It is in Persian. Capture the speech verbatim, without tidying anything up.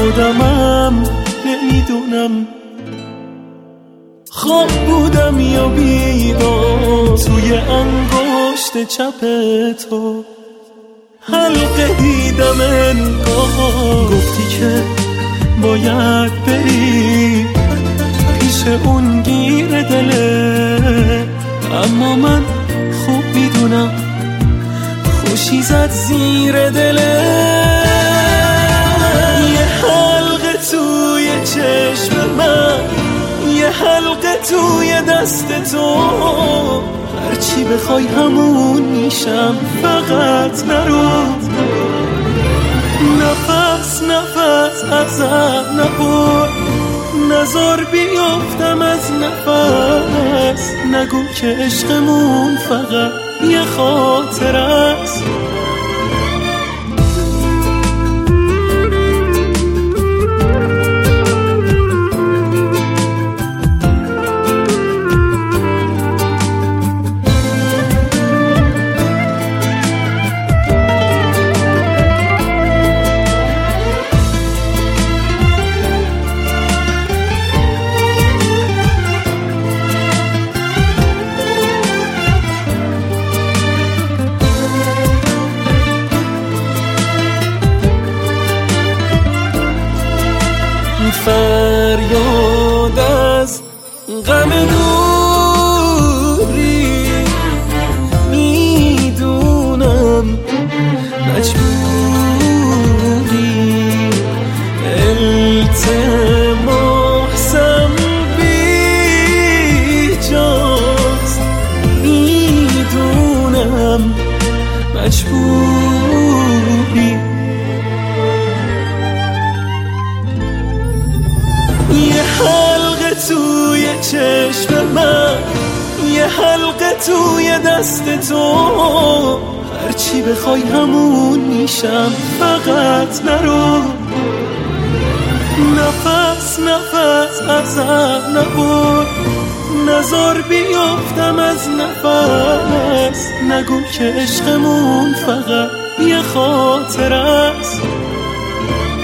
خودمم نمیدونم خواب بودم یا بیدار توی انگشت چپ تو حلقه دیدم انگار گفتی که باید بری پیش اون گیر دله اما من خوب میدونم خوشی زد زیر دله یه حلقه توی چشم من یه حلقه توی دست تو هرچی بخوای همون میشم فقط نرو نفس نفس ازم نبر نزار بیافتم از نفس نگو که عشقمون فقط یه خاطر است فریاد از غم دوری میدونم مجبوری التماسم بیجاست میدونم مجبوری یه حلقه توی چشم من یه حلقه توی دست تو هرچی بخوای همون میشم فقط نرو نفس نفس ازم نبر نزار بیافتم از نفس نگو که عشقمون فقط یه خاطر است